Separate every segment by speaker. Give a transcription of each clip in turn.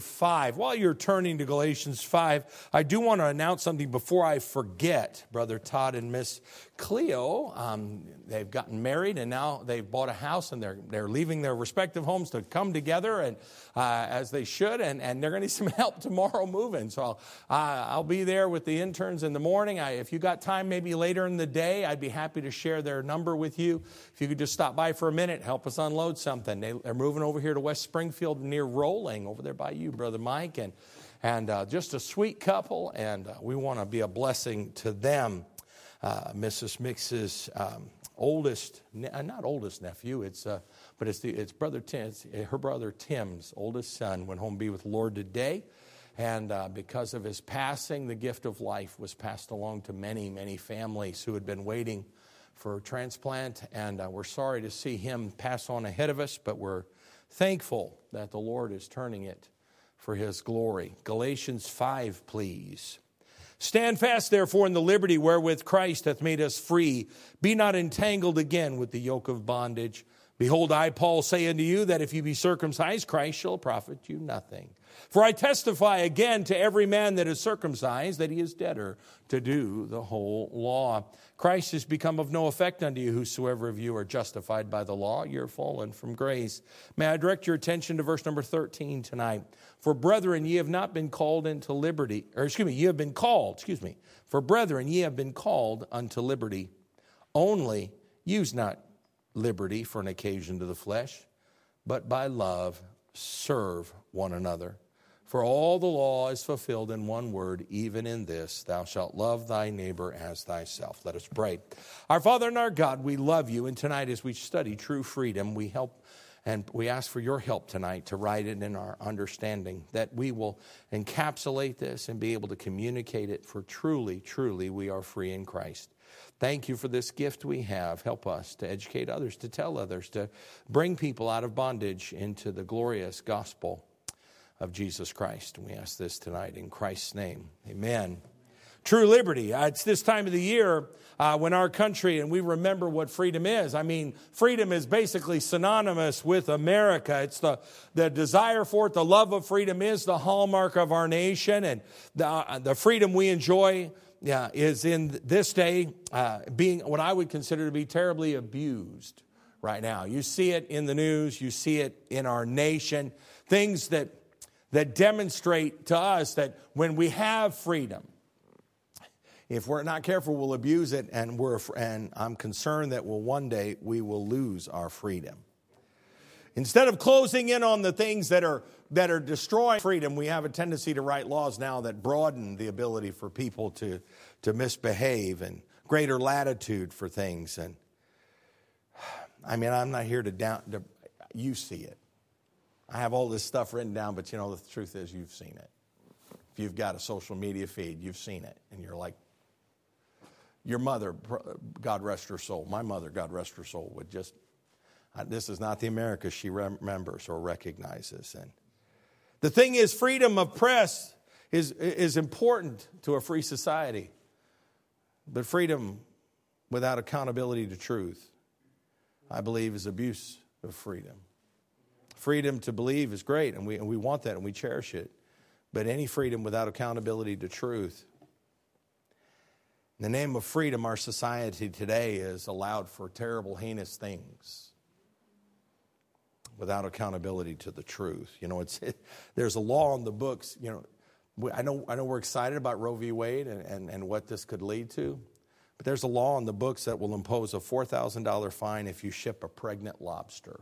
Speaker 1: 5. While you're turning to Galatians 5, I do want to announce something before I forget. Brother Todd and Miss Cleo, they've gotten married and now they've bought a house and they're leaving their respective homes to come together and as they should, and they're going to need some help tomorrow moving. So I'll be there with the interns in the morning. If you got time maybe later in the day, I'd be happy to share their number with you. If you could just stop by for a minute, help us unload something. They're moving over here to West Springfield near Rolling, over there by you, Brother Mike, and just a sweet couple, and we want to be a blessing to them. Mrs. Mix's not oldest nephew, but it's brother Tim, her brother Tim's oldest son went home to be with the Lord today, and because of his passing, the gift of life was passed along to many, many families who had been waiting for transplant, and we're sorry to see him pass on ahead of us, but we're thankful that the Lord is turning it for His glory. Galatians 5, please. Stand fast, therefore, in the liberty wherewith Christ hath made us free. Be not entangled again with the yoke of bondage. Behold, I, Paul, say unto you that if you be circumcised, Christ shall profit you nothing. For I testify again to every man that is circumcised that he is debtor to do the whole law. Christ is become of no effect unto you, whosoever of you are justified by the law, you're fallen from grace. May I direct your attention to verse number 13 tonight. For brethren, ye have not been called into liberty, ye have been called, For brethren, ye have been called unto liberty. Only use not liberty for an occasion to the flesh, but by love serve one another. For all the law is fulfilled in one word, even in this, thou shalt love thy neighbor as thyself. Let us pray. Our Father and our God, we love you, and tonight as we study true freedom, we ask for your help tonight to write it in our understanding, that we will encapsulate this and be able to communicate it, for truly, truly we are free in Christ. Thank you for this gift we have. Help us to educate others, to tell others, to bring people out of bondage into the glorious gospel of Jesus Christ. We ask this tonight in Christ's name. Amen. True liberty. It's this time of the year when our country, and we remember what freedom is. I mean, freedom is basically synonymous with America. It's the desire for it, the love of freedom is the hallmark of our nation. And the freedom we enjoy is in this day being what I would consider to be terribly abused right now. You see it in the news. You see it in our nation. Things that demonstrate to us that when we have freedom, if we're not careful, we'll abuse it, and I'm concerned that one day we will lose our freedom. Instead of closing in on the things that are destroying freedom, we have a tendency to write laws now that broaden the ability for people to misbehave, and greater latitude for things. And I mean, I'm not here to you see it. I have all this stuff written down, but the truth is you've seen it. If you've got a social media feed, you've seen it. And you're like, your mother, God rest her soul, my mother, God rest her soul, would just, this is not the America she remembers or recognizes. And the thing is, freedom of press is important to a free society. But freedom without accountability to truth, I believe, is abuse of freedom. Freedom to believe is great, and we want that, and we cherish it. But any freedom without accountability to truth. In the name of freedom, our society today is allowed for terrible, heinous things without accountability to the truth. There's a law in the books. I know we're excited about Roe v. Wade and what this could lead to, but there's a law in the books that will impose a $4,000 fine if you ship a pregnant lobster.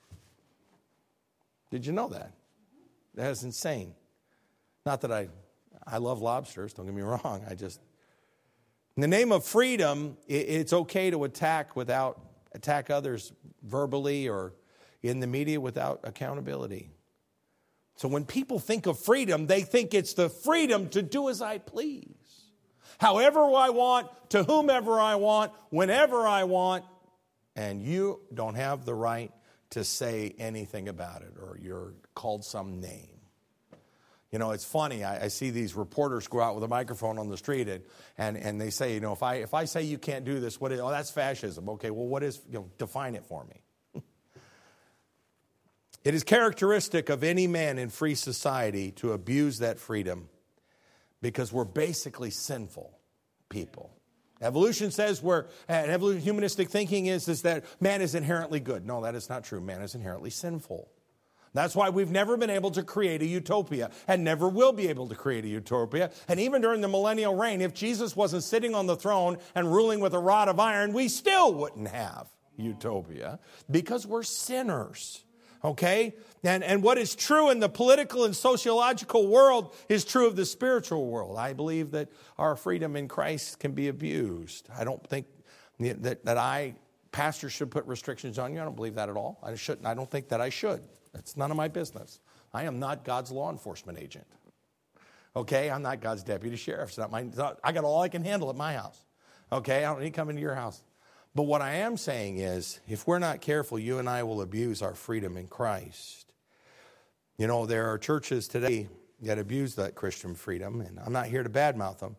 Speaker 1: Did you know that? That is insane. Not that I love lobsters, don't get me wrong. In the name of freedom, it's okay to attack others verbally or in the media without accountability. So when people think of freedom, they think it's the freedom to do as I please. However I want, to whomever I want, whenever I want, and you don't have the right to say anything about it, or you're called some name. It's funny. I see these reporters go out with a microphone on the street and they say, if I say you can't do this, what is? Oh, that's fascism. Okay, well, what is? Define it for me. It is characteristic of any man in free society to abuse that freedom because we're basically sinful people. Evolution says humanistic thinking is that man is inherently good. No, that is not true. Man is inherently sinful. That's why we've never been able to create a utopia and never will be able to create a utopia. And even during the millennial reign, if Jesus wasn't sitting on the throne and ruling with a rod of iron, we still wouldn't have utopia because we're sinners. Okay? And what is true in the political and sociological world is true of the spiritual world. I believe that our freedom in Christ can be abused. I don't think that pastors should put restrictions on you. I don't believe that at all. I shouldn't. I don't think that I should. That's none of my business. I am not God's law enforcement agent. Okay? I'm not God's deputy sheriff. I got all I can handle at my house. Okay? I don't need to come into your house. But what I am saying is, if we're not careful, you and I will abuse our freedom in Christ. You know, there are churches today that abuse that Christian freedom, and I'm not here to badmouth them.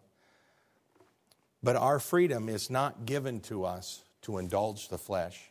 Speaker 1: But our freedom is not given to us to indulge the flesh,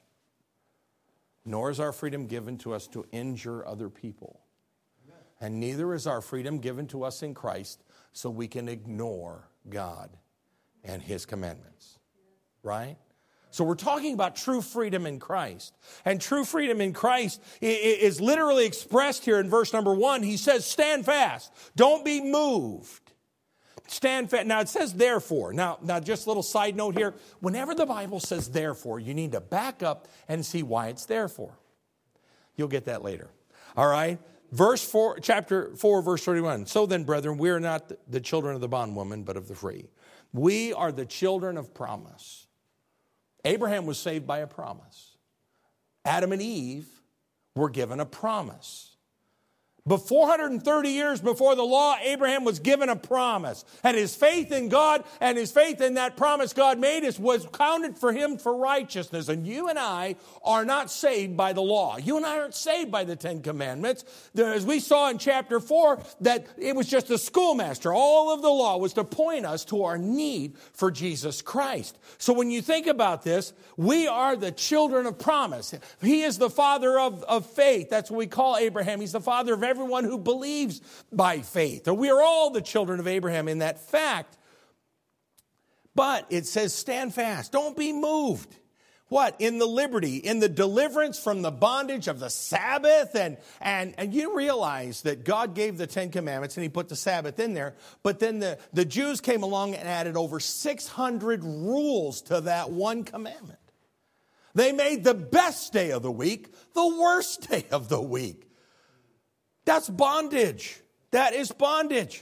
Speaker 1: nor is our freedom given to us to injure other people. And neither is our freedom given to us in Christ so we can ignore God and His commandments. Right? So we're talking about true freedom in Christ. And true freedom in Christ is literally expressed here in verse number 1. He says, stand fast. Don't be moved. Stand fast. Now it says therefore. Now just a little side note here. Whenever the Bible says therefore, you need to back up and see why it's therefore. You'll get that later. All right? Chapter 4, verse 31. So then, brethren, we are not the children of the bondwoman, but of the free. We are the children of promise. Abraham was saved by a promise. Adam and Eve were given a promise. But 430 years before the law, Abraham was given a promise. And his faith in God and his faith in that promise God made was counted for him for righteousness. And you and I are not saved by the law. You and I aren't saved by the Ten Commandments. As we saw in chapter 4, that it was just a schoolmaster. All of the law was to point us to our need for Jesus Christ. So when you think about this, we are the children of promise. He is the father of faith. That's what we call Abraham. He's the father of everyone who believes by faith. We are all the children of Abraham in that fact. But it says, stand fast. Don't be moved. What? In the liberty, in the deliverance from the bondage of the Sabbath. And you realize that God gave the Ten Commandments and He put the Sabbath in there. But then the Jews came along and added over 600 rules to that one commandment. They made the best day of the week the worst day of the week. That's bondage. That is bondage.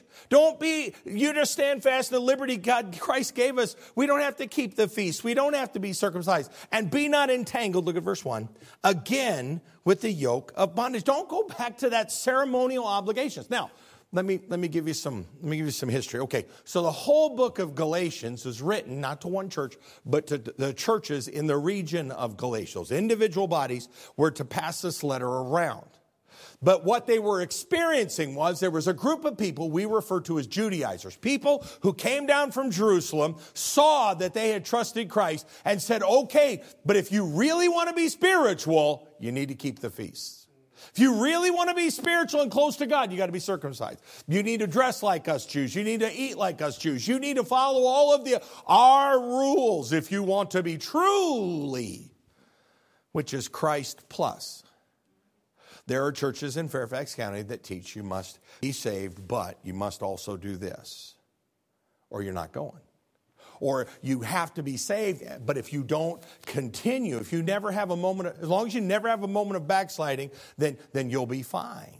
Speaker 1: You just stand fast in the liberty Christ gave us. We don't have to keep the feast. We don't have to be circumcised. And be not entangled, look at verse 1, again with the yoke of bondage. Don't go back to that ceremonial obligations. Now, let me give you some history. Okay, so the whole book of Galatians is written not to one church, but to the churches in the region of Galatia. Those individual bodies were to pass this letter around. But what they were experiencing was there was a group of people we refer to as Judaizers. People who came down from Jerusalem, saw that they had trusted Christ and said, okay, but if you really want to be spiritual, you need to keep the feasts. If you really want to be spiritual and close to God, you got to be circumcised. You need to dress like us Jews. You need to eat like us Jews. You need to follow all of our rules if you want to be truly, which is Christ plus. There are churches in Fairfax County that teach you must be saved, but you must also do this, or you're not going. Or you have to be saved, but if you don't continue, if you never have a moment, as long as you never have a moment of backsliding, then you'll be fine.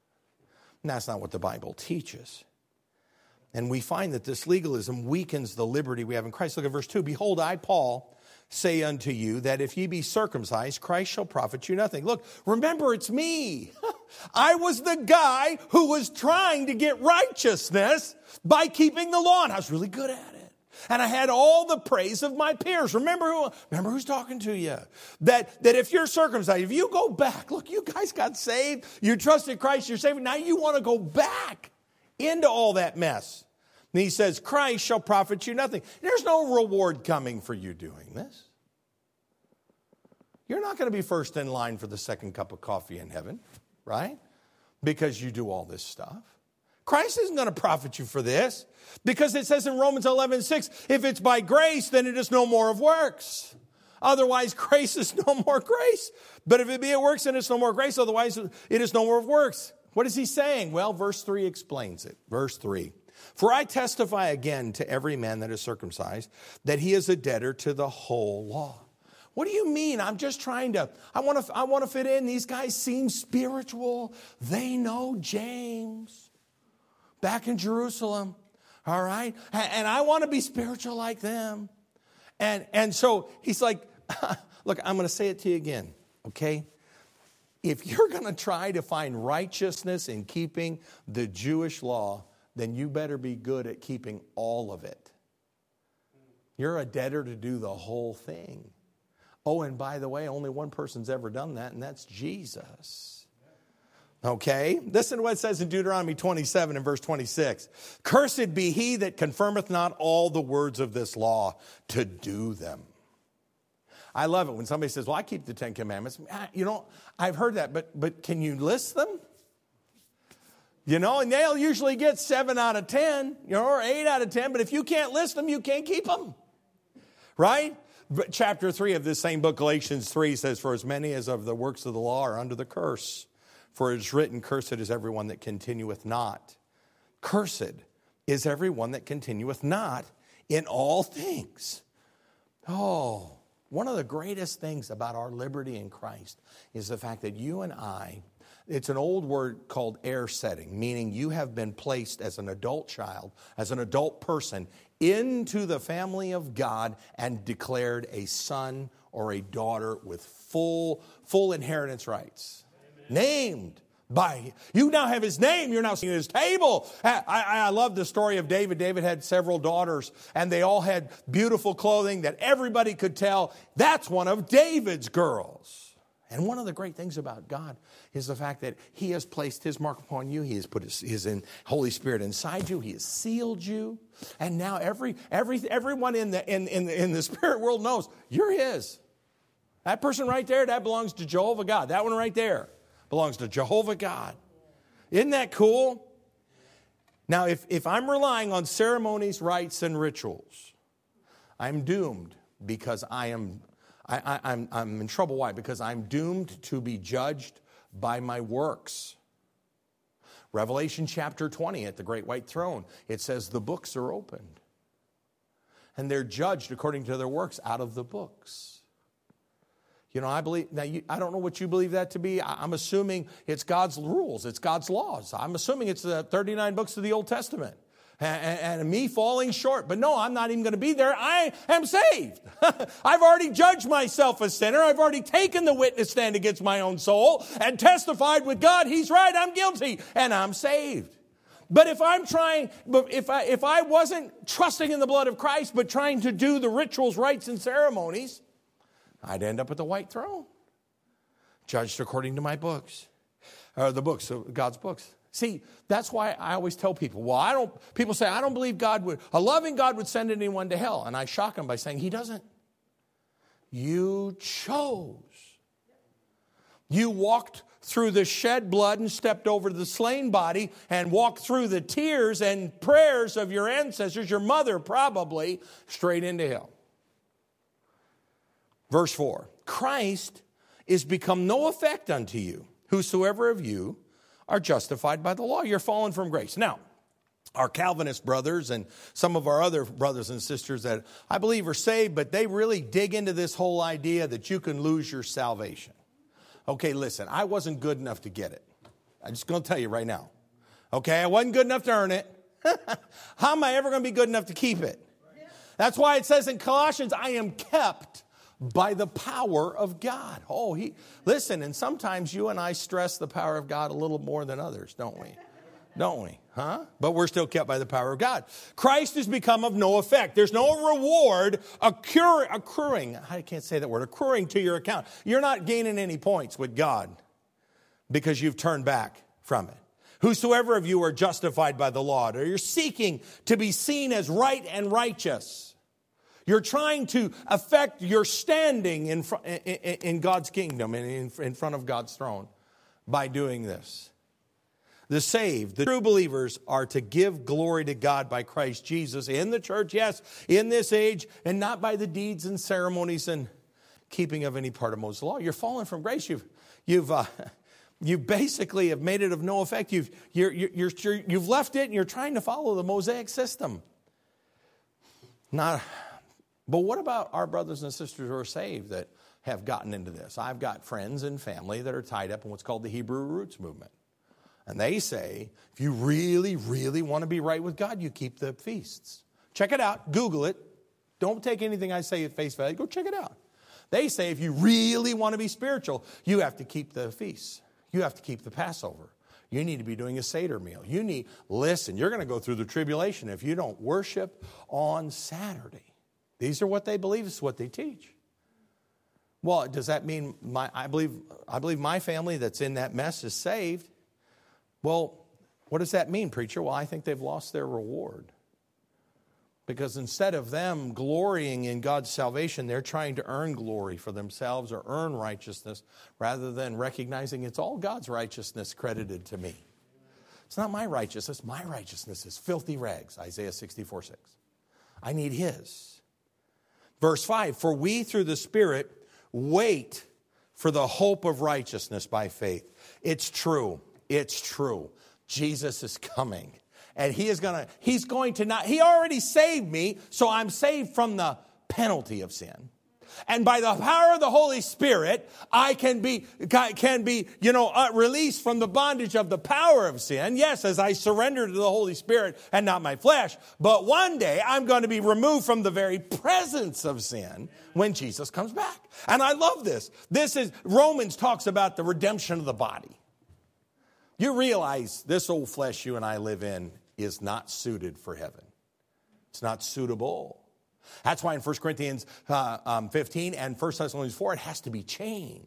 Speaker 1: And that's not what the Bible teaches. And we find that this legalism weakens the liberty we have in Christ. Look at verse 2. Behold, I, Paul, say unto you that if ye be circumcised, Christ shall profit you nothing. Look, remember, it's me. I was the guy who was trying to get righteousness by keeping the law, and I was really good at it. And I had all the praise of my peers. Remember who's talking to you. That if you're circumcised, if you go back, look, you guys got saved, you trusted Christ, you're saved, now you want to go back into all that mess. And he says, Christ shall profit you nothing. There's no reward coming for you doing this. You're not going to be first in line for the second cup of coffee in heaven, right? Because you do all this stuff. Christ isn't going to profit you for this, because it says in Romans 11:6, if it's by grace, then it is no more of works. Otherwise, grace is no more grace. But if it be of works, then it's no more grace. Otherwise, it is no more of works. What is he saying? Well, verse 3 explains it. Verse 3. For I testify again to every man that is circumcised, that he is a debtor to the whole law. What do you mean? I'm just trying to, I want to fit in. These guys seem spiritual. They know James back in Jerusalem. All right. And I want to be spiritual like them. And so he's like, look, I'm going to say it to you again. Okay. If you're going to try to find righteousness in keeping the Jewish law, then you better be good at keeping all of it. You're a debtor to do the whole thing. Oh, and by the way, only one person's ever done that, and that's Jesus. Okay? Listen to what it says in Deuteronomy 27 and verse 26. Cursed be he that confirmeth not all the words of this law to do them. I love it when somebody says, well, I keep the 10 Commandments. You know, I've heard that, but can you list them? You know, and they'll usually get 7 out of 10, or 8 out of 10, but if you can't list them, you can't keep them. Right? But chapter 3 of this same book, Galatians 3, says, for as many as of the works of the law are under the curse. For it is written, cursed is everyone that continueth not. Cursed is everyone that continueth not in all things. Oh, one of the greatest things about our liberty in Christ is the fact that you and I, it's an old word called heir setting, meaning you have been placed as an adult child, as an adult person, into the family of God and declared a son or a daughter with full inheritance rights. Amen. Named by, you now have his name, you're now sitting at his table. I love the story of David. David had several daughters, and they all had beautiful clothing that everybody could tell that's one of David's girls. And one of the great things about God is the fact that he has placed his mark upon you. He has put his Holy Spirit inside you. He has sealed you. And now everyone in the spirit world knows you're his. That person right there, that belongs to Jehovah God. That one right there belongs to Jehovah God. Isn't that cool? Now, if I'm relying on ceremonies, rites, and rituals, I'm doomed, because I'm in trouble. Why? Because I'm doomed to be judged by my works. Revelation chapter 20 at the great white throne, it says the books are opened. And they're judged according to their works out of the books. You know, I believe, now I don't know what you believe that to be. I'm assuming it's God's rules. It's God's laws. I'm assuming it's the 39 books of the Old Testament. And me falling short. But no, I'm not even going to be there. I am saved. I've already judged myself a sinner. I've already taken the witness stand against my own soul and testified with God, he's right, I'm guilty, and I'm saved. But if I wasn't trusting in the blood of Christ, but trying to do the rituals, rites, and ceremonies, I'd end up at the white throne, judged according to my books, or the books of God's books. See, that's why I always tell people, people say, I don't believe a loving God would send anyone to hell. And I shock them by saying, he doesn't. You chose. You walked through the shed blood and stepped over the slain body and walked through the tears and prayers of your ancestors, your mother probably, straight into hell. Verse 4, Christ is become no effect unto you, whosoever of you are justified by the law. You're fallen from grace. Now, our Calvinist brothers and some of our other brothers and sisters that I believe are saved, but they really dig into this whole idea that you can lose your salvation. Okay, listen, I wasn't good enough to get it. I'm just going to tell you right now. Okay, I wasn't good enough to earn it. How am I ever going to be good enough to keep it? That's why it says in Colossians, I am kept by the power of God. Listen, and sometimes you and I stress the power of God a little more than others, don't we? Don't we? Huh? But we're still kept by the power of God. Christ has become of no effect. There's no reward accruing. I can't say that word. Accruing to your account. You're not gaining any points with God because you've turned back from it. Whosoever of you are justified by the law, or you're seeking to be seen as right and righteous. You're trying to affect your standing in God's kingdom and in front of God's throne by doing this. The saved, the true believers, are to give glory to God by Christ Jesus in the church, yes, in this age, and not by the deeds and ceremonies and keeping of any part of Moses' law. You're fallen from grace. You basically have made it of no effect. You've left it and you're trying to follow the Mosaic system. But what about our brothers and sisters who are saved that have gotten into this? I've got friends and family that are tied up in what's called the Hebrew roots movement. And they say, if you really, really want to be right with God, you keep the feasts. Check it out. Google it. Don't take anything I say at face value. Go check it out. They say if you really want to be spiritual, you have to keep the feasts. You have to keep the Passover. You need to be doing a Seder meal. Listen, you're going to go through the tribulation if you don't worship on Saturday. These are what they believe. This is what they teach. Well, does that mean I believe my family that's in that mess is saved? Well, what does that mean, preacher? Well, I think they've lost their reward. Because instead of them glorying in God's salvation, they're trying to earn glory for themselves or earn righteousness rather than recognizing it's all God's righteousness credited to me. It's not my righteousness. My righteousness is filthy rags, Isaiah 64:6. I need His. Verse 5, for we through the Spirit wait for the hope of righteousness by faith. It's true. It's true. Jesus is coming. And He already saved me, so I'm saved from the penalty of sin. And by the power of the Holy Spirit, I can be released from the bondage of the power of sin. Yes, as I surrender to the Holy Spirit and not my flesh. But one day, I'm going to be removed from the very presence of sin when Jesus comes back. And I love this. Romans talks about the redemption of the body. You realize this old flesh you and I live in is not suited for heaven. It's not suitable. That's why in 1 Corinthians 15 and 1 Thessalonians 4, it has to be changed.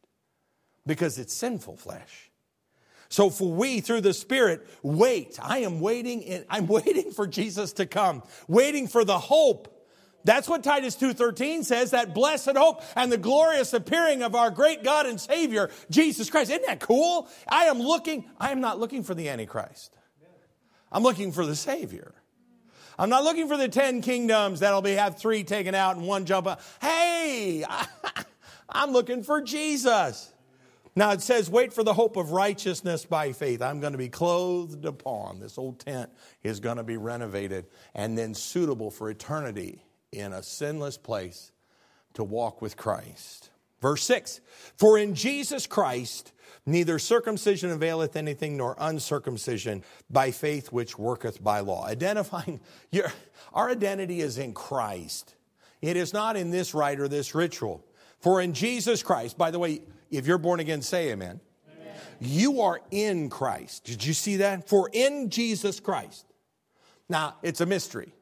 Speaker 1: Because it's sinful flesh. So for we, through the Spirit, wait. I'm waiting for Jesus to come. Waiting for the hope. That's what Titus 2:13 says, that blessed hope and the glorious appearing of our great God and Savior, Jesus Christ. Isn't that cool? I am not looking for the Antichrist. I'm looking for the Savior. I'm not looking for the 10 kingdoms that'll have 3 taken out and 1 jump up. Hey, I'm looking for Jesus. Now it says, wait for the hope of righteousness by faith. I'm going to be clothed upon. This old tent is going to be renovated and then suitable for eternity in a sinless place to walk with Christ. Verse 6, for in Jesus Christ neither circumcision availeth anything nor uncircumcision by faith which worketh by law. Identifying our identity is in Christ. It is not in this rite or this ritual. For in Jesus Christ, by the way, if you're born again, say amen. Amen. You are in Christ. Did you see that? For in Jesus Christ. Now, it's a mystery.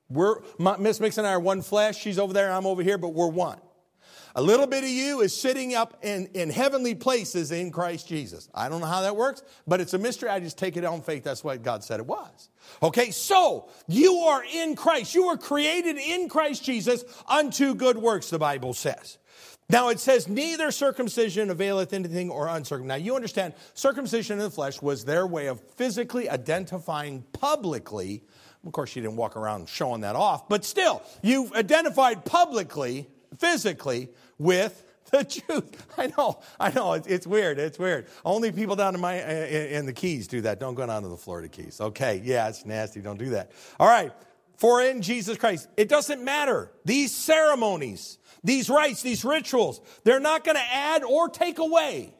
Speaker 1: Miss Mix and I are one flesh. She's over there, I'm over here, but we're one. A little bit of you is sitting up in heavenly places in Christ Jesus. I don't know how that works, but it's a mystery. I just take it on faith. That's what God said it was. Okay, so you are in Christ. You were created in Christ Jesus unto good works, the Bible says. Now it says, neither circumcision availeth anything or uncircumcision. Now you understand, circumcision in the flesh was their way of physically identifying publicly. Of course, you didn't walk around showing that off, but still, you've identified publicly, physically, with the truth. I know, it's weird, it's weird. Only people down in the Keys do that. Don't go down to the Florida Keys. Okay, yeah, it's nasty, don't do that. All right, for in Jesus Christ, it doesn't matter. These ceremonies, these rites, these rituals, they're not going to add or take away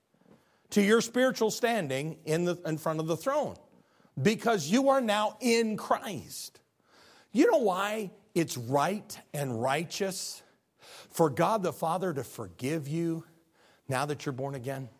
Speaker 1: to your spiritual standing in front of the throne. Because you are now in Christ. You know why it's right and righteous for God the Father to forgive you now that you're born again?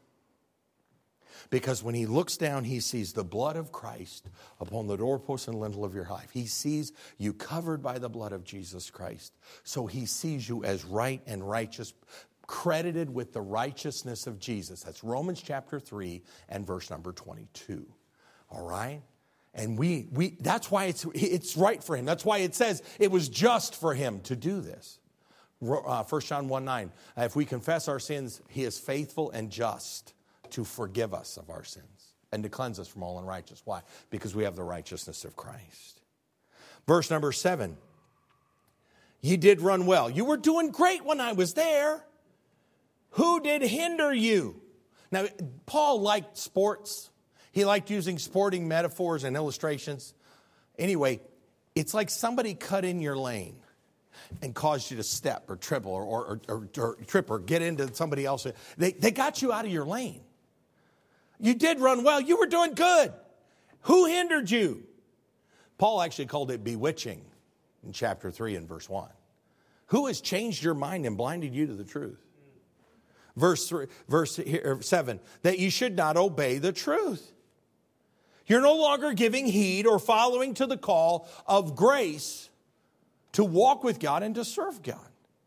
Speaker 1: Because when He looks down, He sees the blood of Christ upon the doorpost and lintel of your life. He sees you covered by the blood of Jesus Christ. So He sees you as right and righteous, credited with the righteousness of Jesus. That's Romans chapter 3 and verse number 22. All right? And that's why it's right for him. That's why it says it was just for him to do this. 1 John 1:9. If we confess our sins, he is faithful and just to forgive us of our sins and to cleanse us from all unrighteousness. Why? Because we have the righteousness of Christ. Verse number 7. You did run well. You were doing great when I was there. Who did hinder you? Now, Paul liked sports. He liked using sporting metaphors and illustrations. Anyway, it's like somebody cut in your lane and caused you to step or triple or trip or get into somebody else. They got you out of your lane. You did run well. You were doing good. Who hindered you? Paul actually called it bewitching in chapter 3 and verse 1. Who has changed your mind and blinded you to the truth? Verse 7, that you should not obey the truth. You're no longer giving heed or following to the call of grace to walk with God and to serve God.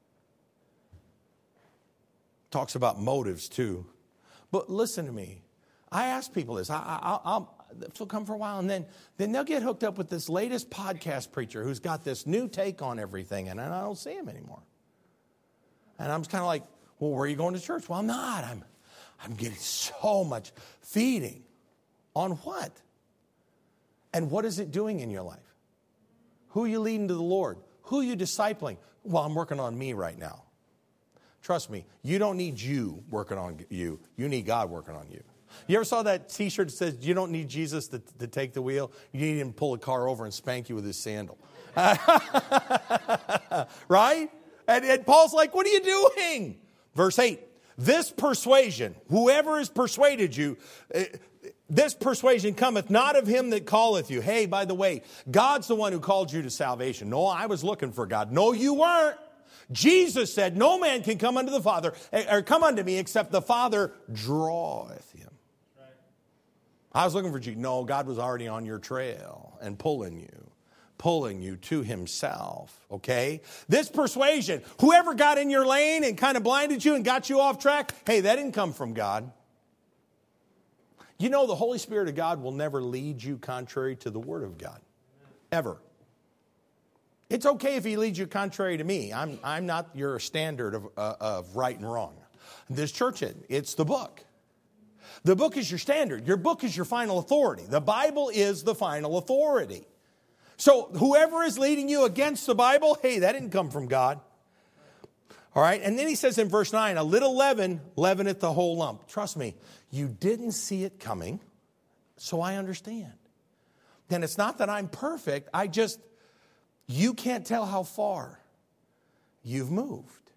Speaker 1: Talks about motives too. But listen to me. I ask people this. They'll come for a while and then they'll get hooked up with this latest podcast preacher who's got this new take on everything, and I don't see him anymore. And I'm kind of like, well, where are you going to church? Well, I'm not. I'm getting so much feeding. On what? And what is it doing in your life? Who are you leading to the Lord? Who are you discipling? Well, I'm working on me right now. Trust me, you don't need you working on you. You need God working on you. You ever saw that T-shirt that says, you don't need Jesus to take the wheel? You need him to pull a car over and spank you with his sandal. Right? And Paul's like, what are you doing? Verse 8, this persuasion, whoever has persuaded you, this persuasion cometh not of him that calleth you. Hey, by the way, God's the one who called you to salvation. No, I was looking for God. No, you weren't. Jesus said, no man can come unto the Father, or come unto me, except the Father draweth him. Right. I was looking for Jesus. No, God was already on your trail and pulling you to himself, okay? This persuasion, whoever got in your lane and kind of blinded you and got you off track, hey, that didn't come from God. You know, the Holy Spirit of God will never lead you contrary to the Word of God, ever. It's okay if he leads you contrary to me. I'm not your standard of right and wrong. This church, it's the book. The book is your standard. Your book is your final authority. The Bible is the final authority. So whoever is leading you against the Bible, hey, that didn't come from God. All right, and then he says in verse 9, a little leaven leaveneth the whole lump. Trust me, you didn't see it coming, so I understand. And it's not that I'm perfect, you can't tell how far you've moved.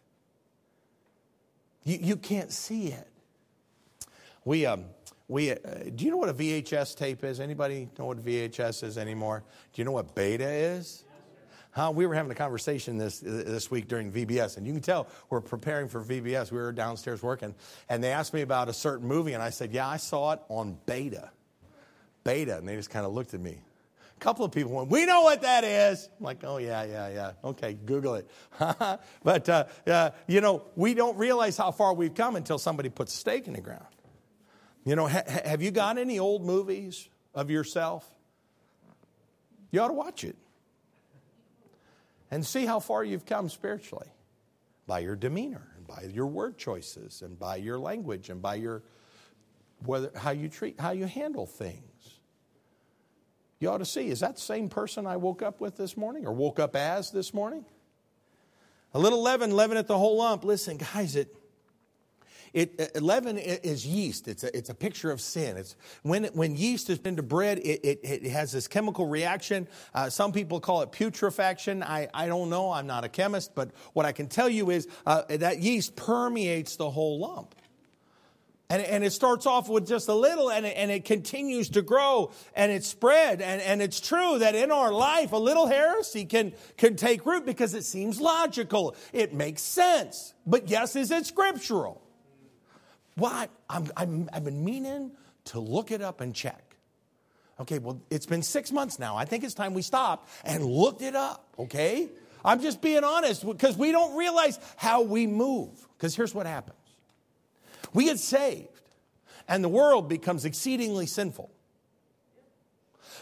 Speaker 1: You can't see it. Do you know what a VHS tape is? Anybody know what VHS is anymore? Do you know what beta is? We were having a conversation this week during VBS, and you can tell we're preparing for VBS. We were downstairs working, and they asked me about a certain movie, and I said, yeah, I saw it on beta. Beta, and they just kind of looked at me. A couple of people went, we know what that is. I'm like, oh, yeah. Okay, Google it. But, we don't realize how far we've come until somebody puts a stake in the ground. You know, have you got any old movies of yourself? You ought to watch it. And see how far you've come spiritually. By your demeanor, and by your word choices, and by your language, and by how you handle things. You ought to see, is that the same person I woke up with this morning, or woke up as this morning? A little leaven leaveneth the whole lump. Listen, guys, leaven is yeast. It's a picture of sin. It's when yeast is into bread, it has this chemical reaction. Some people call it putrefaction. I don't know. I'm not a chemist, but what I can tell you is that yeast permeates the whole lump. And it starts off with just a little, and it continues to grow, and it's spread. And it's true that in our life, a little heresy can take root because it seems logical. It makes sense. But yes, is it scriptural? Well, I've been meaning to look it up and check. Okay, well, it's been 6 months now. I think it's time we stopped and looked it up, okay? I'm just being honest because we don't realize how we move. Because here's what happens. We get saved, and the world becomes exceedingly sinful.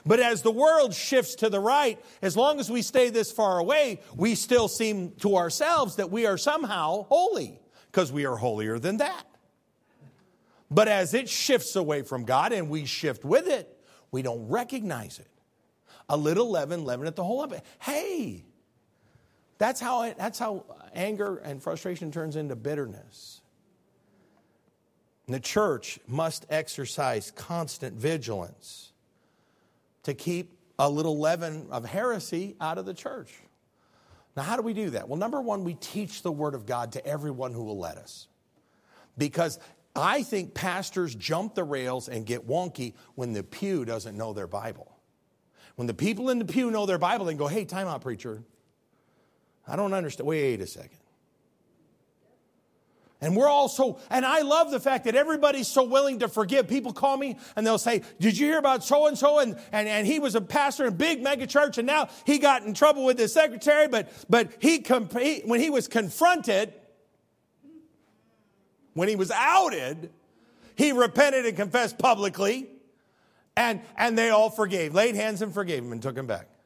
Speaker 1: But as the world shifts to the right, as long as we stay this far away, we still seem to ourselves that we are somehow holy, because we are holier than that. But as it shifts away from God and we shift with it, we don't recognize it. A little leaven leaveneth the whole lump. Hey, that's how anger and frustration turns into bitterness. And the church must exercise constant vigilance to keep a little leaven of heresy out of the church. Now, how do we do that? Well, number one, we teach the Word of God to everyone who will let us. Because I think pastors jump the rails and get wonky when the pew doesn't know their Bible. When the people in the pew know their Bible, they can go, hey, time out, preacher. I don't understand. Wait a second. And we're all so, and I love the fact that everybody's so willing to forgive. People call me and they'll say, did you hear about so-and-so? And he was a pastor in a big mega church and now he got in trouble with his secretary. But when he was confronted, when he was outed, he repented and confessed publicly. And they all forgave, laid hands and forgave him and took him back.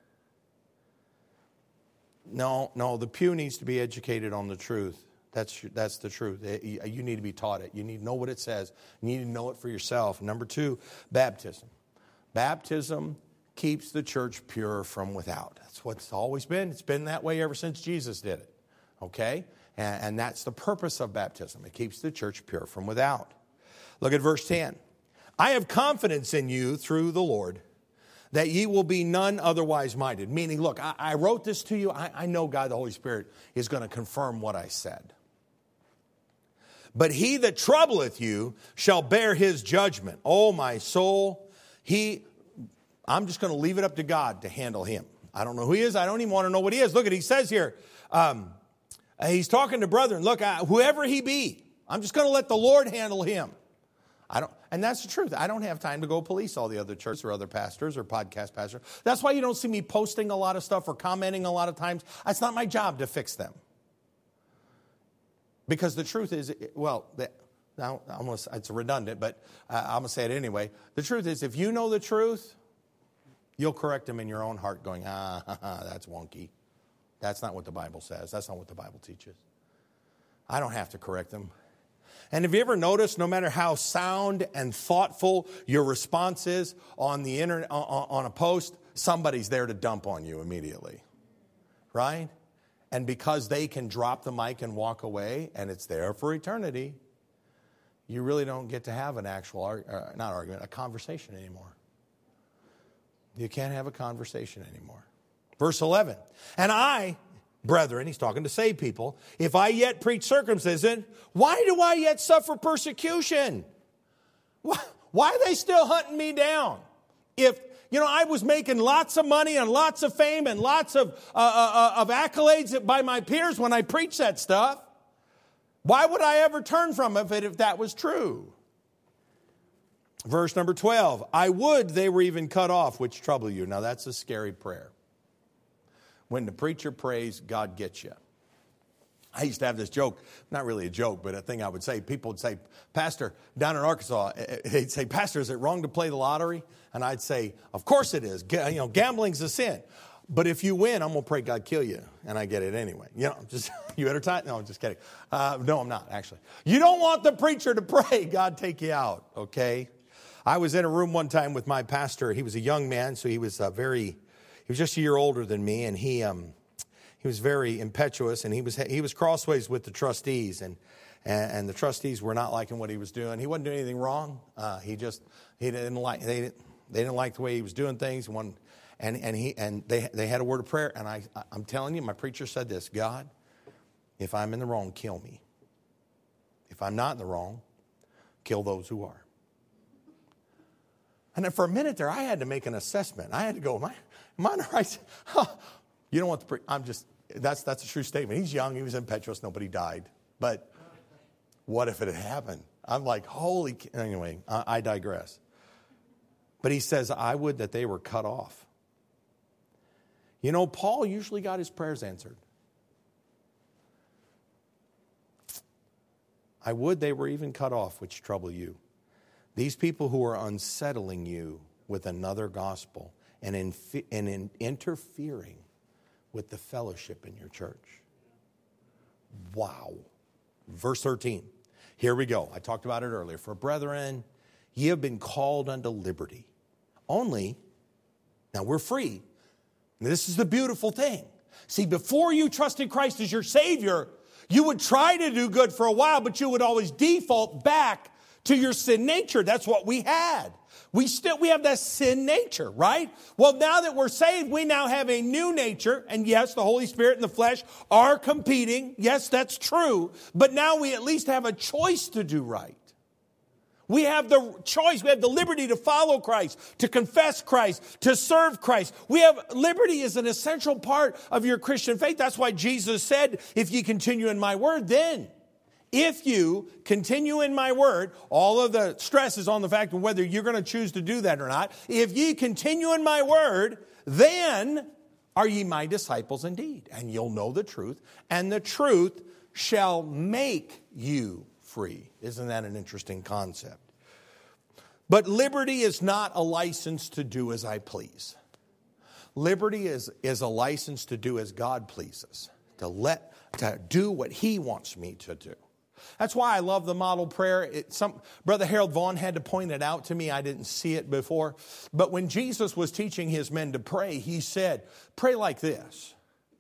Speaker 1: No, the pew needs to be educated on the truth. That's the truth. You need to be taught it. You need to know what it says. You need to know it for yourself. Number two, baptism. Baptism keeps the church pure from without. That's what it's always been. It's been that way ever since Jesus did it. Okay? And that's the purpose of baptism. It keeps the church pure from without. Look at verse 10. I have confidence in you through the Lord, that ye will be none otherwise minded. Meaning, look, I wrote this to you. I know God, the Holy Spirit, is going to confirm what I said. But he that troubleth you shall bear his judgment. Oh, my soul. I'm just going to leave it up to God to handle him. I don't know who he is. I don't even want to know what he is. Look at, he says here, he's talking to brethren. Look, whoever he be, I'm just going to let the Lord handle him. And that's the truth. I don't have time to go police all the other churches or other pastors or podcast pastors. That's why you don't see me posting a lot of stuff or commenting a lot of times. It's not my job to fix them. Because the truth is, now it's redundant, but I'm going to say it anyway. The truth is, if you know the truth, you'll correct them in your own heart going, that's wonky. That's not what the Bible says. That's not what the Bible teaches. I don't have to correct them. And have you ever noticed, no matter how sound and thoughtful your response is on the internet, on a post, somebody's there to dump on you immediately, right? And because they can drop the mic and walk away, and it's there for eternity, you really don't get to have an actual, a conversation anymore. You can't have a conversation anymore. Verse 11, and I, brethren, he's talking to saved people, if I yet preach circumcision, why do I yet suffer persecution? Why are they still hunting me down? If, I was making lots of money and lots of fame and lots of accolades by my peers when I preached that stuff, why would I ever turn from it if that was true? Verse number 12, I would they were even cut off, which trouble you. Now that's a scary prayer. When the preacher prays, God gets you. I used to have this joke, not really a joke, but a thing I would say. People would say, Pastor, down in Arkansas, they'd say, Pastor, is it wrong to play the lottery? And I'd say, of course it is. Gambling's a sin. But if you win, I'm going to pray God kill you. And I get it anyway. Just, you better tie. No, I'm just kidding. No, I'm not, actually. You don't want the preacher to pray, God take you out, okay? I was in a room one time with my pastor. He was a young man, so he was he was just a year older than me, and he was very impetuous, and he was crossways with the trustees, and the trustees were not liking what he was doing. He wasn't doing anything wrong. They didn't like the way he was doing things. And they had a word of prayer, and I'm telling you, my preacher said this: God, if I'm in the wrong, kill me. If I'm not in the wrong, kill those who are. And then for a minute there, I had to make an assessment. I had to go, am I on the right? You don't want the that's a true statement. He's young, he was impetuous, nobody died. But what if it had happened? I'm like, anyway, I digress. But he says, I would that they were cut off. Paul usually got his prayers answered. I would they were even cut off, which trouble you. These people who are unsettling you with another gospel and in interfering with the fellowship in your church. Wow. Verse 13. Here we go. I talked about it earlier. For brethren, ye have been called unto liberty. Only, now we're free. This is the beautiful thing. See, before you trusted Christ as your Savior, you would try to do good for a while, but you would always default back to your sin nature. That's what we had. We have that sin nature, right? Well, now that we're saved, we now have a new nature. And yes, the Holy Spirit and the flesh are competing. Yes, that's true. But now we at least have a choice to do right. We have the choice. We have the liberty to follow Christ, to confess Christ, to serve Christ. Liberty is an essential part of your Christian faith. That's why Jesus said, if you continue in my word, then. If you continue in my word, all of the stress is on the fact of whether you're going to choose to do that or not. If ye continue in my word, then are ye my disciples indeed. And you'll know the truth, and the truth shall make you free. Isn't that an interesting concept? But liberty is not a license to do as I please. Liberty is a license to do as God pleases, to do what he wants me to do. That's why I love the model prayer. Brother Harold Vaughn had to point it out to me. I didn't see it before. But when Jesus was teaching his men to pray, he said, pray like this.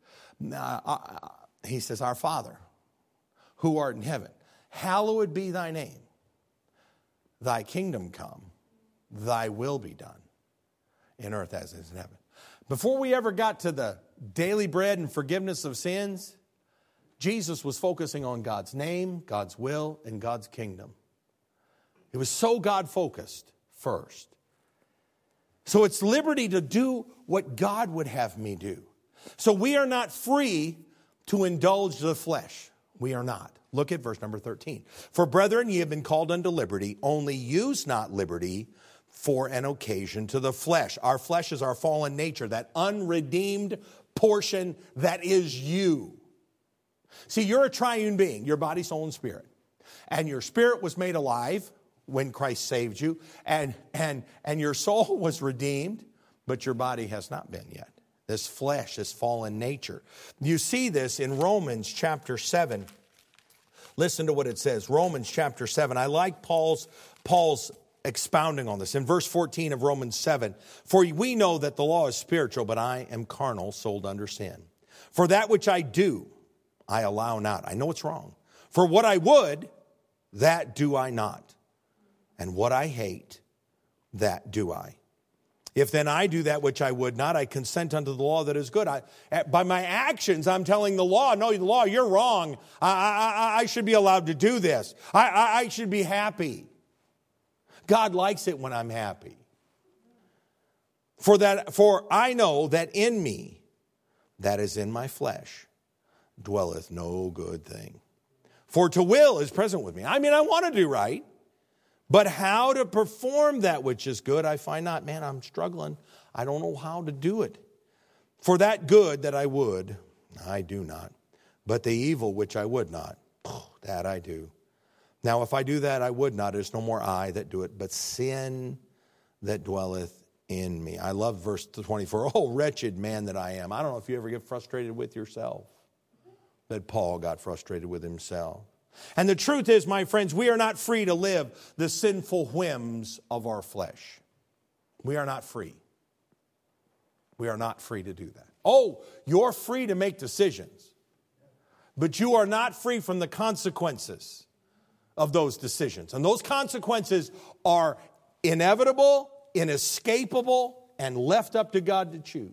Speaker 1: He says, Our Father, who art in heaven, hallowed be thy name. Thy kingdom come, thy will be done in earth as it is in heaven. Before we ever got to the daily bread and forgiveness of sins, Jesus was focusing on God's name, God's will, and God's kingdom. It was so God-focused first. So it's liberty to do what God would have me do. So we are not free to indulge the flesh. We are not. Look at verse number 13. For brethren, ye have been called unto liberty, only use not liberty for an occasion to the flesh. Our flesh is our fallen nature, that unredeemed portion that is you. See, you're a triune being, your body, soul, and spirit. And your spirit was made alive when Christ saved you. And your soul was redeemed, but your body has not been yet. This flesh, this fallen nature. You see this in Romans chapter 7. Listen to what it says. Romans chapter 7. I like Paul's expounding on this. In verse 14 of Romans 7. For we know that the law is spiritual, but I am carnal, sold under sin. For that which I do, I allow not. I know it's wrong. For what I would, that do I not. And what I hate, that do I. If then I do that which I would not, I consent unto the law that is good. By my actions, I'm telling the law, no, the law, you're wrong. I should be allowed to do this. I should be happy. God likes it when I'm happy. For I know that in me, that is in my flesh, dwelleth no good thing. For to will is present with me. I mean, I want to do right. But how to perform that which is good, I find not. Man, I'm struggling. I don't know how to do it. For that good that I would, I do not. But the evil which I would not, that I do. Now, if I do that I would not, it is no more I that do it, but sin that dwelleth in me. I love verse 24. Oh, wretched man that I am. I don't know if you ever get frustrated with yourself. But Paul got frustrated with himself. And the truth is, my friends, we are not free to live the sinful whims of our flesh. We are not free. We are not free to do that. Oh, you're free to make decisions. But you are not free from the consequences of those decisions. And those consequences are inevitable, inescapable, and left up to God to choose.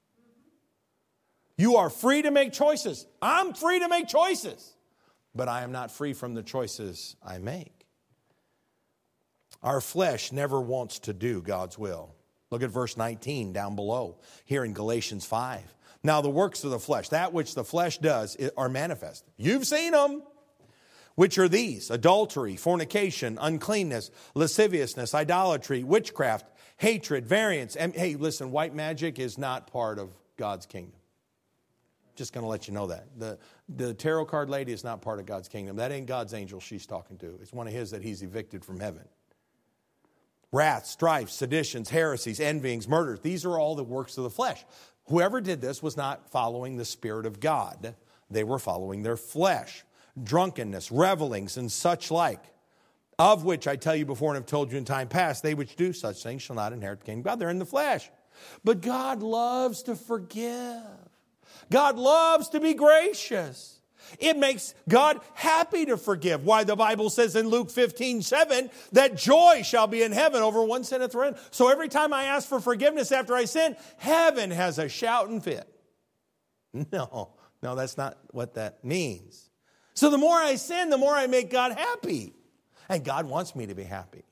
Speaker 1: You are free to make choices. I'm free to make choices. But I am not free from the choices I make. Our flesh never wants to do God's will. Look at verse 19 down below here in Galatians 5. Now the works of the flesh, that which the flesh does, are manifest. You've seen them. Which are these: adultery, fornication, uncleanness, lasciviousness, idolatry, witchcraft, hatred, variance. And hey, listen, white magic is not part of God's kingdom. Just going to let you know that. The tarot card lady is not part of God's kingdom. That ain't God's angel she's talking to. It's one of his that he's evicted from heaven. wrath, strife, seditions, heresies, envyings, murders. These are all the works of the flesh. Whoever did this was not following the Spirit of God. They were following their flesh. Drunkenness, revelings, and such like, of which I tell you before and have told you in time past, they which do such things shall not inherit the kingdom of God. They're in the flesh. But God loves to forgive. God loves to be gracious. It makes God happy to forgive. Why the Bible says in Luke 15:7 that joy shall be in heaven over one sinneth repented. So every time I ask for forgiveness after I sin, heaven has a shouting fit. No, that's not what that means. So the more I sin, the more I make God happy. And God wants me to be happy.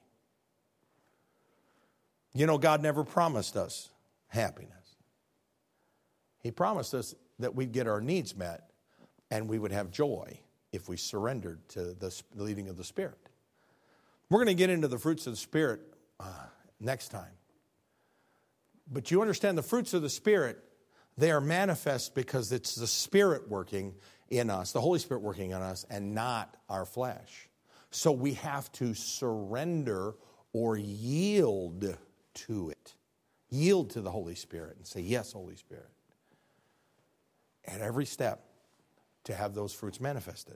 Speaker 1: You know, God never promised us happiness. He promised us that we'd get our needs met and we would have joy if we surrendered to the leading of the Spirit. We're going to get into the fruits of the Spirit next time. But you understand the fruits of the Spirit, they are manifest because it's the Spirit working in us, the Holy Spirit working in us, and not our flesh. So we have to surrender or yield to it. Yield to the Holy Spirit and say, yes, Holy Spirit. At every step to have those fruits manifested.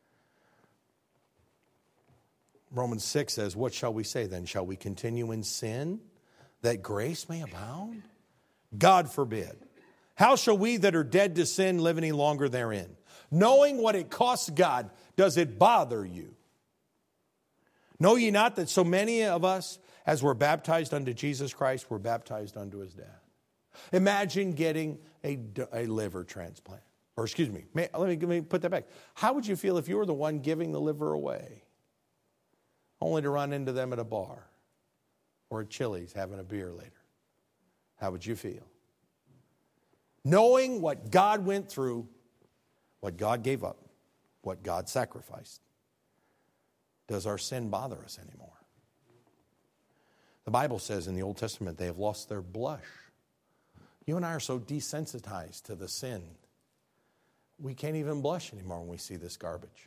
Speaker 1: Romans 6 says, what shall we say then? Shall we continue in sin that grace may abound? God forbid. How shall we that are dead to sin live any longer therein? Knowing what it costs God, does it bother you? Know ye not that so many of us, as were baptized unto Jesus Christ, were baptized unto his death? Imagine getting a liver transplant. Or excuse me, let me put that back. How would you feel if you were the one giving the liver away, only to run into them at a bar or at Chili's having a beer later? How would you feel? Knowing what God went through, what God gave up, what God sacrificed, does our sin bother us anymore? The Bible says in the Old Testament they have lost their blush. You and I are so desensitized to the sin, we can't even blush anymore when we see this garbage.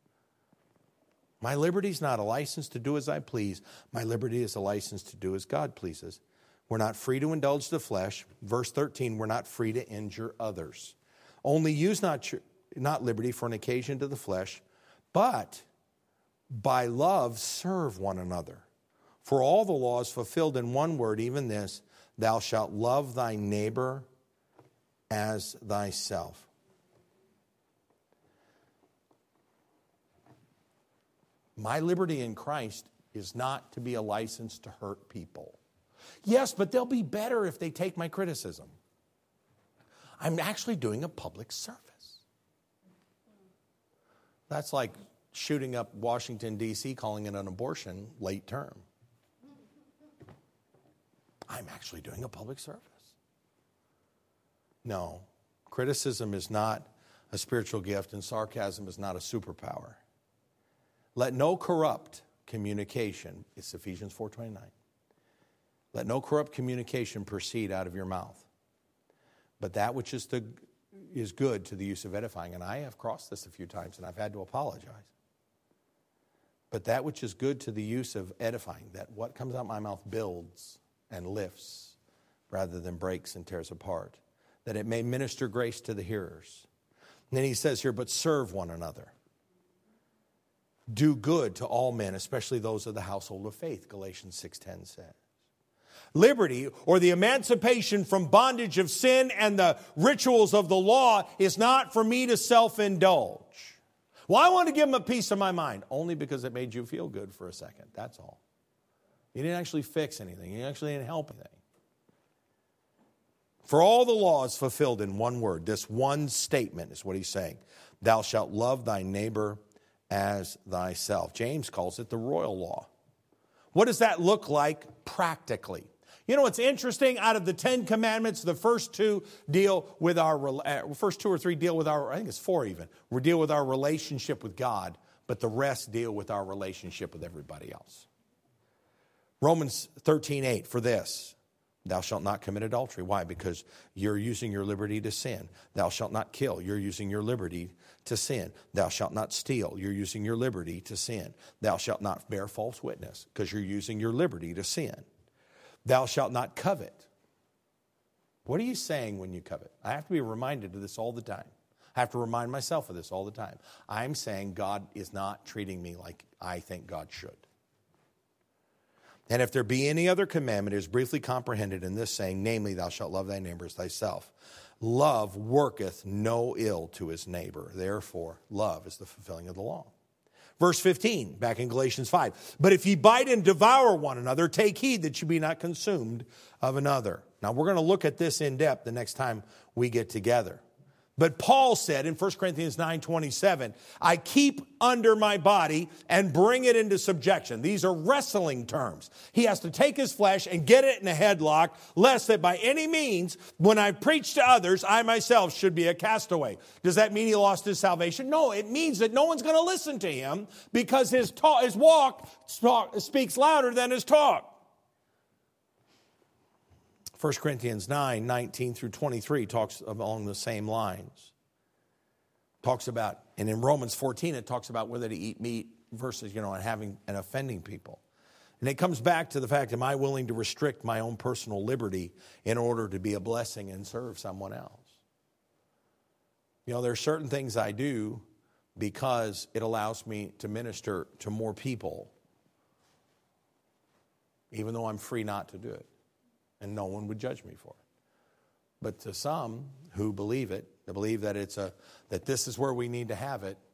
Speaker 1: My liberty is not a license to do as I please. My liberty is a license to do as God pleases. We're not free to indulge the flesh. Verse 13, we're not free to injure others. Only use not liberty for an occasion to the flesh, but by love serve one another. For all the law is fulfilled in one word, even this, thou shalt love thy neighbor as thyself. My liberty in Christ is not to be a license to hurt people. Yes, but they'll be better if they take my criticism. I'm actually doing a public service. That's like shooting up Washington, D.C., calling it an abortion late term. I'm actually doing a public service. No, criticism is not a spiritual gift, and sarcasm is not a superpower. Let no corrupt communication, it's Ephesians 4:29. Let no corrupt communication proceed out of your mouth, but that which is good to the use of edifying. And I have crossed this a few times, and I've had to apologize. But that which is good to the use of edifying, that what comes out of my mouth builds and lifts rather than breaks and tears apart, that it may minister grace to the hearers. And then he says here, but serve one another. Do good to all men, especially those of the household of faith, Galatians 6:10 says. Liberty, or the emancipation from bondage of sin and the rituals of the law, is not for me to self-indulge. Well, I want to give them a piece of my mind, only because it made you feel good for a second. That's all. You didn't actually fix anything. You actually didn't help anything. For all the law is fulfilled in one word. This one statement is what he's saying. Thou shalt love thy neighbor as thyself. James calls it the royal law. What does that look like practically? You know what's interesting? Out of the 10 commandments, the first two deal with first two or three deal with I think it's 4 even. We deal with our relationship with God, but the rest deal with our relationship with everybody else. Romans 13:8, for this, Thou shalt not commit adultery. Why? Because you're using your liberty to sin. Thou shalt not kill. You're using your liberty to sin. Thou shalt not steal. You're using your liberty to sin. Thou shalt not bear false witness, because you're using your liberty to sin. Thou shalt not covet. What are you saying when you covet? I have to be reminded of this all the time. I have to remind myself of this all the time. I'm saying God is not treating me like I think God should. And if there be any other commandment, it is briefly comprehended in this saying, namely, thou shalt love thy neighbor as thyself. Love worketh no ill to his neighbor. Therefore, love is the fulfilling of the law. Verse 15, back in Galatians 5. But if ye bite and devour one another, take heed that you be not consumed of another. Now, we're going to look at this in depth the next time we get together. But Paul said in 1 Corinthians 9:27, I keep under my body and bring it into subjection. These are wrestling terms. He has to take his flesh and get it in a headlock, lest that by any means, when I preach to others, I myself should be a castaway. Does that mean he lost his salvation? No, it means that no one's going to listen to him because his walk speaks louder than his talk. 1 Corinthians 9:19 through 23 talks along the same lines. Talks about, and in Romans 14, it talks about whether to eat meat versus, and having and offending people. And it comes back to the fact, am I willing to restrict my own personal liberty in order to be a blessing and serve someone else? There are certain things I do because it allows me to minister to more people, even though I'm free not to do it. And no one would judge me for it. But to some who believe it, they believe that that this is where we need to have it.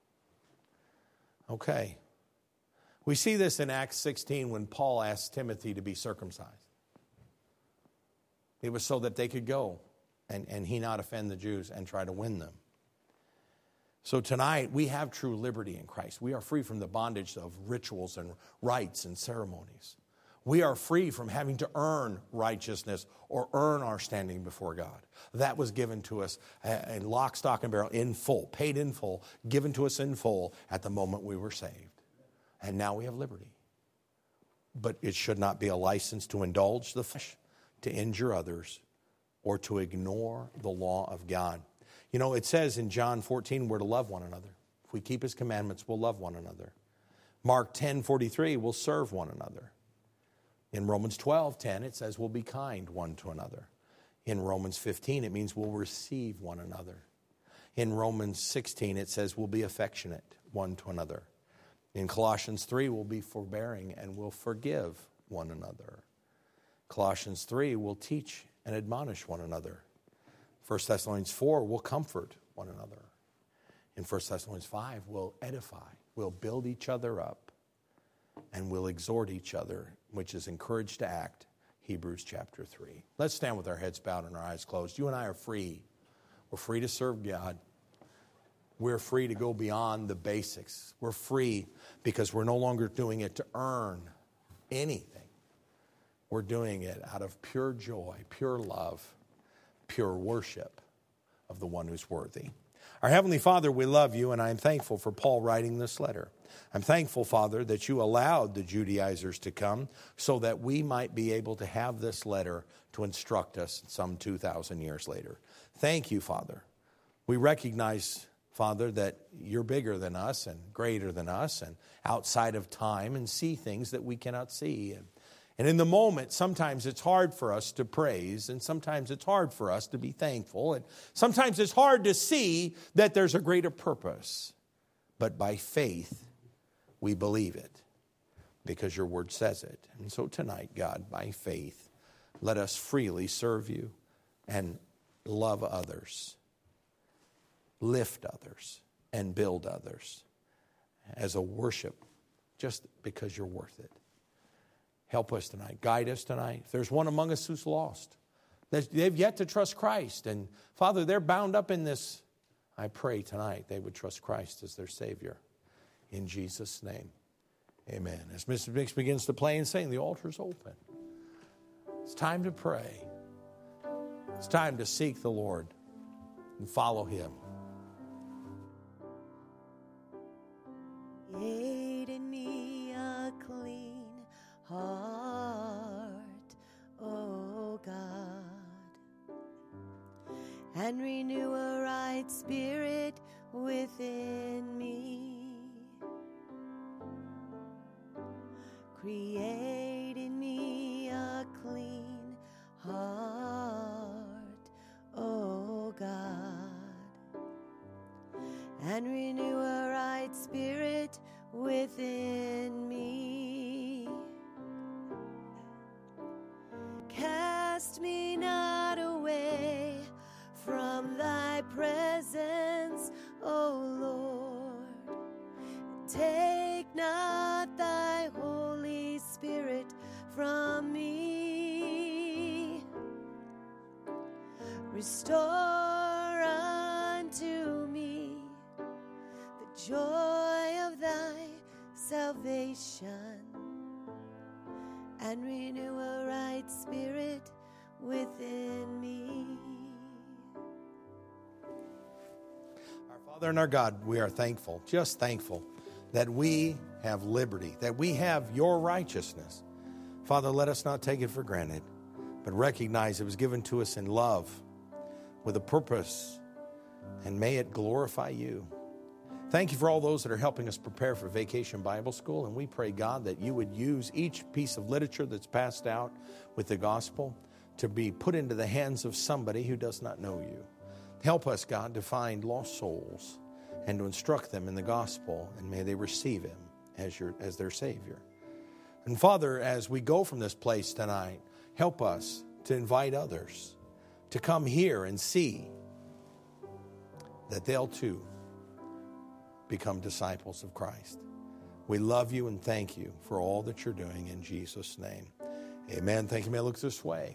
Speaker 1: Okay. We see this in Acts 16 when Paul asked Timothy to be circumcised. It was so that they could go and he not offend the Jews and try to win them. So tonight, we have true liberty in Christ. We are free from the bondage of rituals and rites and ceremonies. We are free from having to earn righteousness or earn our standing before God. That was given to us in lock, stock, and barrel, in full, paid in full, given to us in full at the moment we were saved. And now we have liberty. But it should not be a license to indulge the flesh, to injure others, or to ignore the law of God. It says in John 14, we're to love one another. If we keep his commandments, we'll love one another. Mark 10:43, we'll serve one another. In Romans 12:10, it says we'll be kind one to another. In Romans 15, it means we'll receive one another. In Romans 16, it says we'll be affectionate one to another. In Colossians 3, we'll be forbearing and we'll forgive one another. Colossians 3, we'll teach and admonish one another. 1 Thessalonians 4, we'll comfort one another. In 1 Thessalonians 5, we'll edify, we'll build each other up, and we'll exhort each other, which is encouraged to act, Hebrews chapter 3. Let's stand with our heads bowed and our eyes closed. You and I are free. We're free to serve God. We're free to go beyond the basics. We're free because we're no longer doing it to earn anything. We're doing it out of pure joy, pure love, pure worship of the one who's worthy. Our Heavenly Father, we love you, and I am thankful for Paul writing this letter. I'm thankful, Father, that you allowed the Judaizers to come so that we might be able to have this letter to instruct us some 2,000 years later. Thank you, Father. We recognize, Father, that you're bigger than us and greater than us and outside of time and see things that we cannot see. And in the moment, sometimes it's hard for us to praise, and sometimes it's hard for us to be thankful, and sometimes it's hard to see that there's a greater purpose. But by faith, we believe it because your word says it. And so tonight, God, by faith, let us freely serve you and love others, lift others, and build others as a worship just because you're worth it. Help us tonight. Guide us tonight. If there's one among us who's lost, they've yet to trust Christ. And Father, they're bound up in this. I pray tonight they would trust Christ as their Savior. In Jesus' name, amen. As Mr. Biggs begins to play and sing, the altar's open. It's time to pray. It's time to seek the Lord and follow Him.
Speaker 2: Create in me a clean heart, oh and renew a right spirit within me. Create in me a clean heart, O God, and renew a right spirit within me. Cast me not away from thy presence, O Lord. Take not thy Holy Spirit from me. Restore unto me the joy of thy salvation, and renew a right spirit within me.
Speaker 1: Our Father and our God, we are thankful, just thankful, that we have liberty, that we have your righteousness. Father, let us not take it for granted, but recognize it was given to us in love, with a purpose, and may it glorify you. Thank you for all those that are helping us prepare for Vacation Bible School, and we pray, God, that you would use each piece of literature that's passed out with the gospel to be put into the hands of somebody who does not know you. Help us, God, to find lost souls and to instruct them in the gospel, and may they receive him as their Savior. And Father, as we go from this place tonight, help us to invite others to come here and see that they'll too become disciples of Christ. We love you and thank you for all that you're doing in Jesus' name. Amen. Thank you. May I look this way.